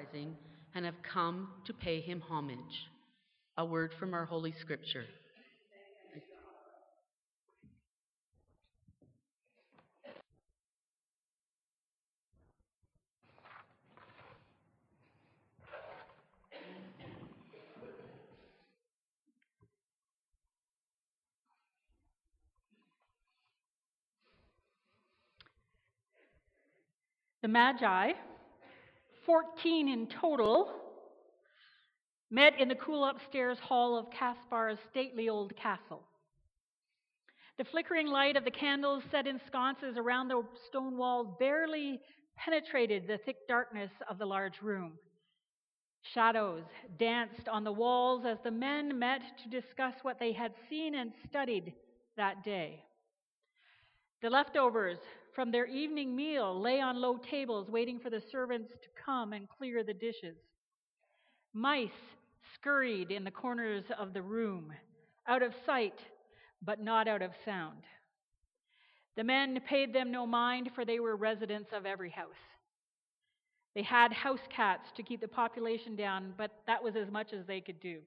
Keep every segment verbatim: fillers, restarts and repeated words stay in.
rising and have come to pay him homage. A word from our Holy Scripture. The Magi, fourteen in total, met in the cool upstairs hall of Caspar's stately old castle. The flickering light of the candles set in sconces around the stone walls barely penetrated the thick darkness of the large room. Shadows danced on the walls as the men met to discuss what they had seen and studied that day. The leftovers from their evening meal lay on low tables waiting for the servants to come and clear the dishes. Mice scurried in the corners of the room, out of sight but not out of sound. The men paid them no mind, for they were residents of every house. They had house cats to keep the population down, but that was as much as they could do.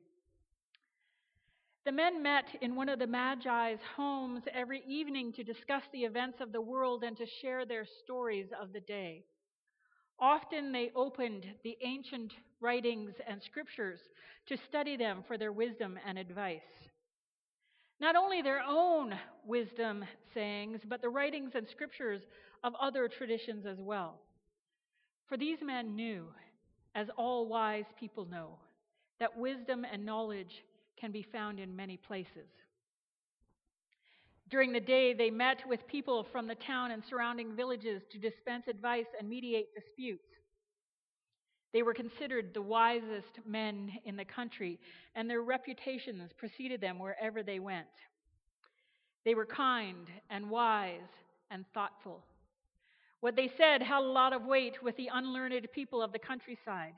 The men met in one of the Magi's homes every evening to discuss the events of the world and to share their stories of the day. Often they opened the ancient writings and scriptures to study them for their wisdom and advice. Not only their own wisdom sayings, but the writings and scriptures of other traditions as well. For these men knew, as all wise people know, that wisdom and knowledge can be found in many places. During the day, they met with people from the town and surrounding villages to dispense advice and mediate disputes. They were considered the wisest men in the country, and their reputations preceded them wherever they went. They were kind and wise and thoughtful. What they said held a lot of weight with the unlearned people of the countryside.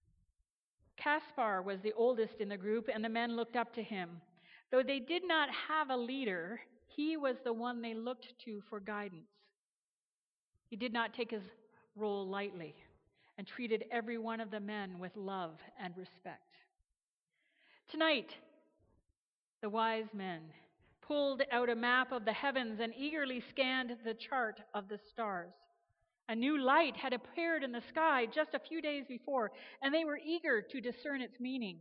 Caspar was the oldest in the group, and the men looked up to him. Though they did not have a leader, he was the one they looked to for guidance. He did not take his role lightly and treated every one of the men with love and respect. Tonight, the wise men pulled out a map of the heavens and eagerly scanned the chart of the stars. A new light had appeared in the sky just a few days before, and they were eager to discern its meaning.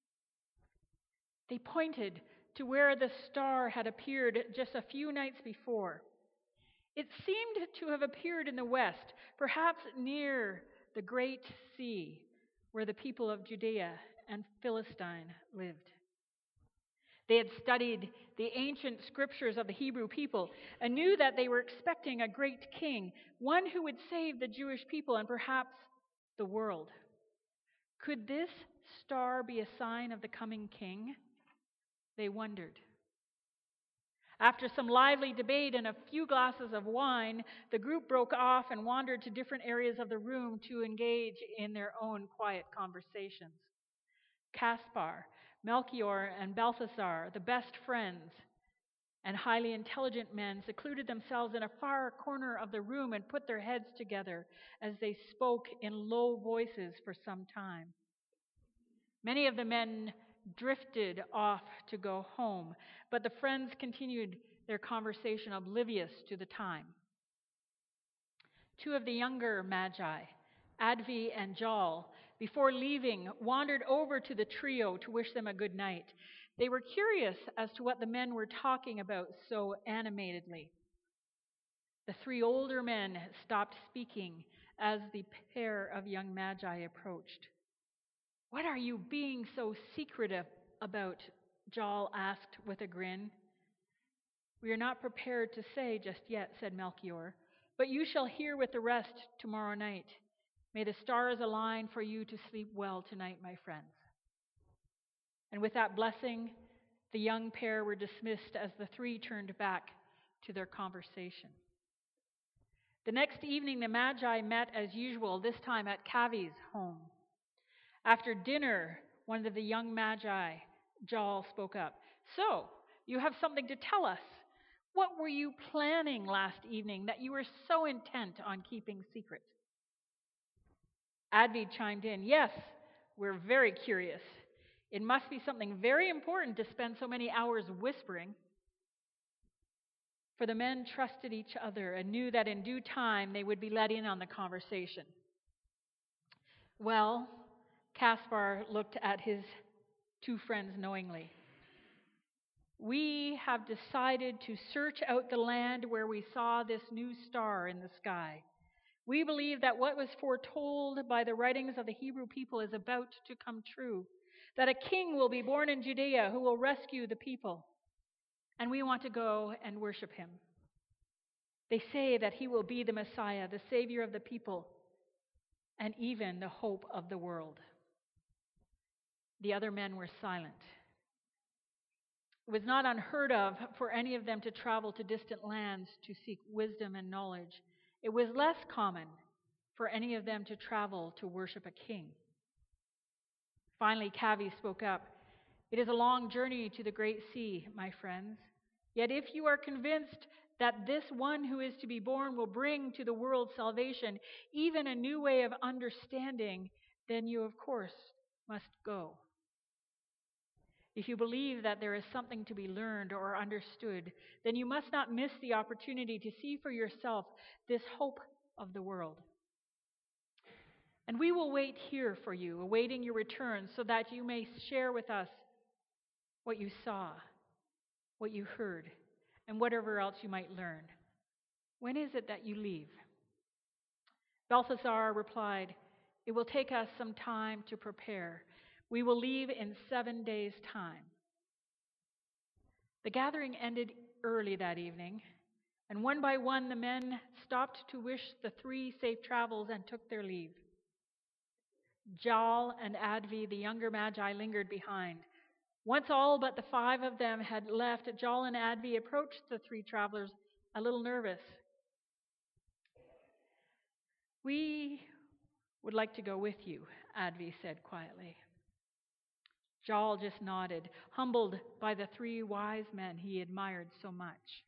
They pointed to where the star had appeared just a few nights before. It seemed to have appeared in the west, perhaps near the great sea where the people of Judea and Philistine lived. They had studied the ancient scriptures of the Hebrew people and knew that they were expecting a great king, one who would save the Jewish people and perhaps the world. Could this star be a sign of the coming king? They wondered. After some lively debate and a few glasses of wine, the group broke off and wandered to different areas of the room to engage in their own quiet conversations. Caspar, Melchior, and Balthasar, the best friends and highly intelligent men, secluded themselves in a far corner of the room and put their heads together as they spoke in low voices for some time. Many of the men drifted off to go home, but the friends continued their conversation oblivious to the time. Two of the younger Magi, Advi and Jal, before leaving, wandered over to the trio to wish them a good night. They were curious as to what the men were talking about so animatedly. The three older men stopped speaking as the pair of young Magi approached. "What are you being so secretive about?" Jal asked with a grin. "We are not prepared to say just yet," said Melchior, "but you shall hear with the rest tomorrow night. May the stars align for you to sleep well tonight, my friends." And with that blessing, the young pair were dismissed as the three turned back to their conversation. The next evening, the Magi met as usual, this time at Kavi's home. After dinner, one of the young Magi, Jal, spoke up. "So, you have something to tell us. What were you planning last evening that you were so intent on keeping secret?" Advi chimed in, "Yes, we're very curious. It must be something very important to spend so many hours whispering." For the men trusted each other and knew that in due time they would be let in on the conversation. Well, Caspar looked at his two friends knowingly. "We have decided to search out the land where we saw this new star in the sky. We believe that what was foretold by the writings of the Hebrew people is about to come true, that a king will be born in Judea who will rescue the people. And we want to go and worship him. They say that he will be the Messiah, the Savior of the people, and even the hope of the world." The other men were silent. It was not unheard of for any of them to travel to distant lands to seek wisdom and knowledge. It was less common for any of them to travel to worship a king. Finally, Cavi spoke up. "It is a long journey to the great sea, my friends. Yet if you are convinced that this one who is to be born will bring to the world salvation, even a new way of understanding, then you, of course, must go. If you believe that there is something to be learned or understood, then you must not miss the opportunity to see for yourself this hope of the world. And we will wait here for you, awaiting your return, so that you may share with us what you saw, what you heard, and whatever else you might learn. When is it that you leave?" Balthasar replied, "It will take us some time to prepare. We will leave in seven days' time." The gathering ended early that evening, and one by one the men stopped to wish the three safe travels and took their leave. Jal and Advi, the younger Magi, lingered behind. Once all but the five of them had left, Jal and Advi approached the three travelers a little nervous. "We would like to go with you," Advi said quietly. Jal just nodded, humbled by the three wise men he admired so much.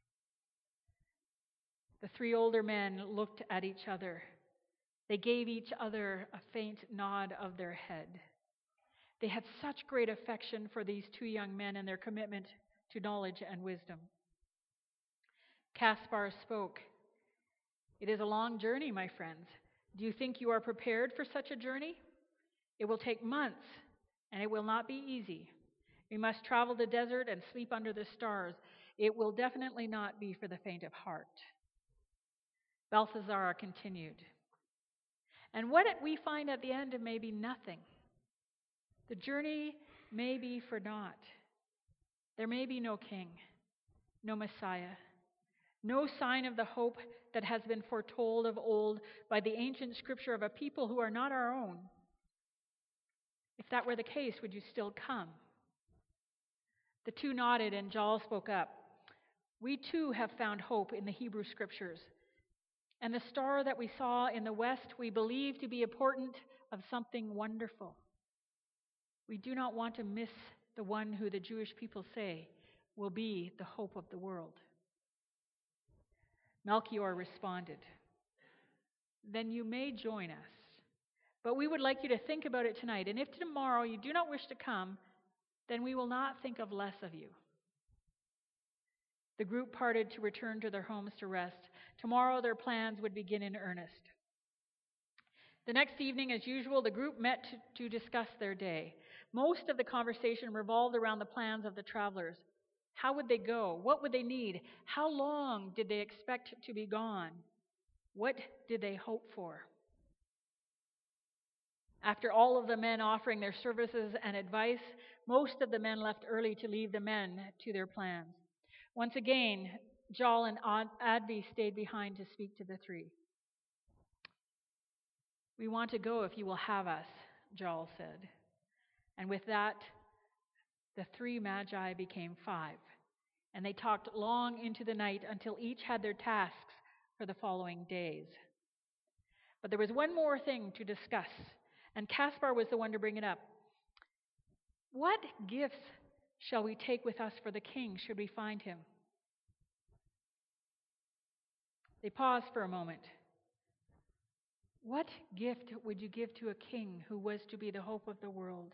The three older men looked at each other. They gave each other a faint nod of their head. They had such great affection for these two young men and their commitment to knowledge and wisdom. Caspar spoke. "It is a long journey, my friends. Do you think you are prepared for such a journey? It will take months, and it will not be easy. We must travel the desert and sleep under the stars. It will definitely not be for the faint of heart." Balthasar continued. "And what we find at the end may be nothing. The journey may be for naught. There may be no king, no Messiah, no sign of the hope that has been foretold of old by the ancient scripture of a people who are not our own. If that were the case, would you still come?" The two nodded, and Jal spoke up. "We too have found hope in the Hebrew scriptures. And the star that we saw in the west we believe to be a portent of something wonderful. We do not want to miss the one who the Jewish people say will be the hope of the world." Melchior responded, "Then you may join us. But we would like you to think about it tonight. And if tomorrow you do not wish to come, then we will not think of less of you." The group parted to return to their homes to rest. Tomorrow their plans would begin in earnest. The next evening, as usual, the group met to, to discuss their day. Most of the conversation revolved around the plans of the travelers. How would they go? What would they need? How long did they expect to be gone? What did they hope for? After all of the men offering their services and advice, most of the men left early to leave the men to their plans. Once again, Jal and Advi stayed behind to speak to the three. "We want to go if you will have us," Jal said. And with that, the three magi became five, and they talked long into the night until each had their tasks for the following days. But there was one more thing to discuss, and Caspar was the one to bring it up. "What gifts shall we take with us for the king should we find him?" They paused for a moment. What gift would you give to a king who was to be the hope of the world?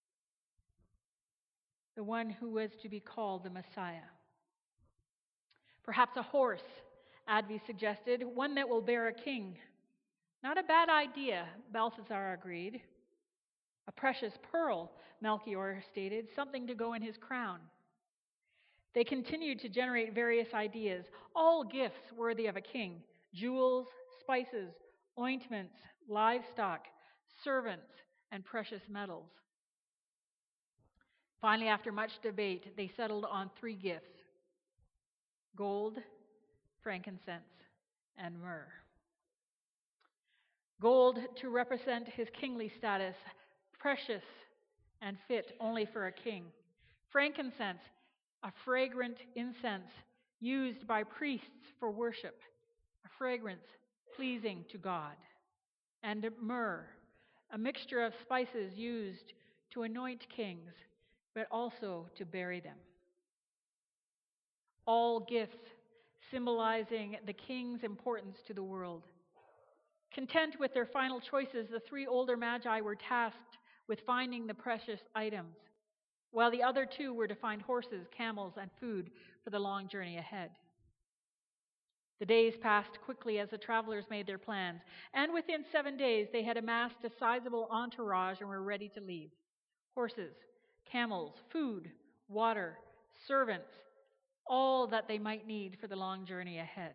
The one who was to be called the Messiah? Perhaps a horse, Advi suggested, one that will bear a king. Not a bad idea, Balthasar agreed. A precious pearl, Melchior stated, something to go in his crown. They continued to generate various ideas, all gifts worthy of a king: jewels, spices, ointments, livestock, servants, and precious metals. Finally, after much debate, they settled on three gifts: gold, frankincense, and myrrh. Gold to represent his kingly status, precious and fit only for a king. Frankincense, a fragrant incense used by priests for worship, a fragrance pleasing to God. And myrrh, a mixture of spices used to anoint kings, but also to bury them. All gifts symbolizing the king's importance to the world. Content with their final choices, the three older magi were tasked with finding the precious items, while the other two were to find horses, camels, and food for the long journey ahead. The days passed quickly as the travelers made their plans, and within seven days they had amassed a sizable entourage and were ready to leave. Horses, camels, food, water, servants, all that they might need for the long journey ahead.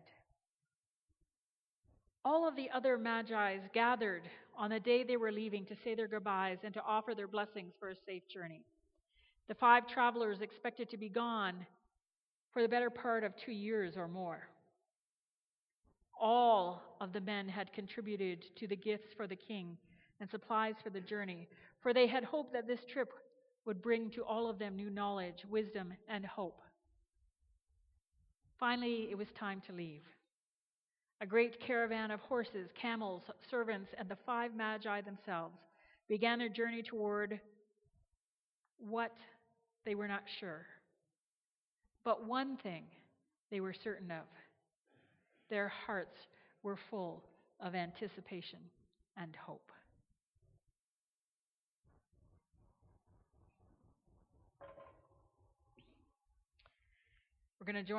All of the other magi gathered on the day they were leaving to say their goodbyes and to offer their blessings for a safe journey. The five travelers expected to be gone for the better part of two years or more. All of the men had contributed to the gifts for the king and supplies for the journey, for they had hoped that this trip would bring to all of them new knowledge, wisdom, and hope. Finally, it was time to leave. A great caravan of horses, camels, servants, and the five magi themselves began their journey toward what they were not sure. But one thing they were certain of: their hearts were full of anticipation and hope. We're going to join